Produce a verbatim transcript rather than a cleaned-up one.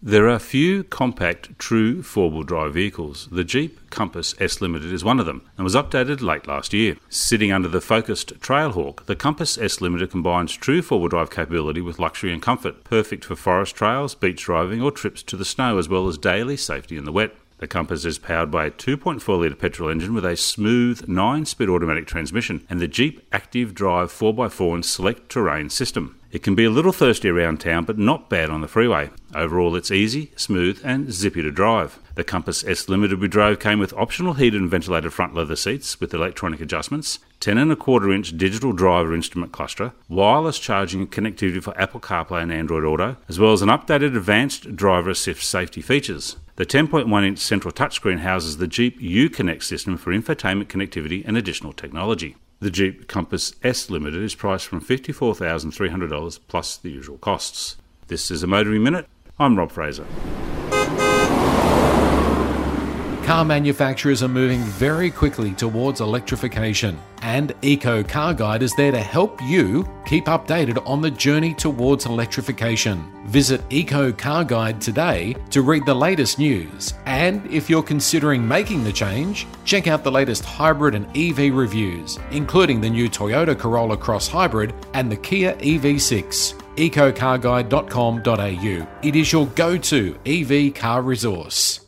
There are few compact, true four-wheel drive vehicles. The Jeep Compass S Limited is one of them and was updated late last year. Sitting under the focused Trailhawk, the Compass S Limited combines true four-wheel drive capability with luxury and comfort, perfect for forest trails, beach driving or trips to the snow, as well as daily safety in the wet. The Compass is powered by a two point four litre petrol engine with a smooth nine-speed automatic transmission and the Jeep Active Drive four by four and select terrain system. It can be a little thirsty around town, but not bad on the freeway. Overall, it's easy, smooth and zippy to drive. The Compass S Limited we drove came with optional heated and ventilated front leather seats with electronic adjustments, ten and a quarter inch digital driver instrument cluster, wireless charging and connectivity for Apple CarPlay and Android Auto, as well as an updated advanced driver assist safety features. The ten point one inch central touchscreen houses the Jeep Uconnect system for infotainment connectivity and additional technology. The Jeep Compass S Limited is priced from fifty-four thousand three hundred dollars plus the usual costs. This is a Motoring Minute. I'm Rob Fraser. Car manufacturers are moving very quickly towards electrification, and Eco Car Guide is there to help you keep updated on the journey towards electrification. Visit Eco Car Guide today to read the latest news, and if you're considering making the change, check out the latest hybrid and E V reviews, including the new Toyota Corolla Cross Hybrid and the Kia E V six. eco car guide dot com dot a u. It is your go-to E V car resource.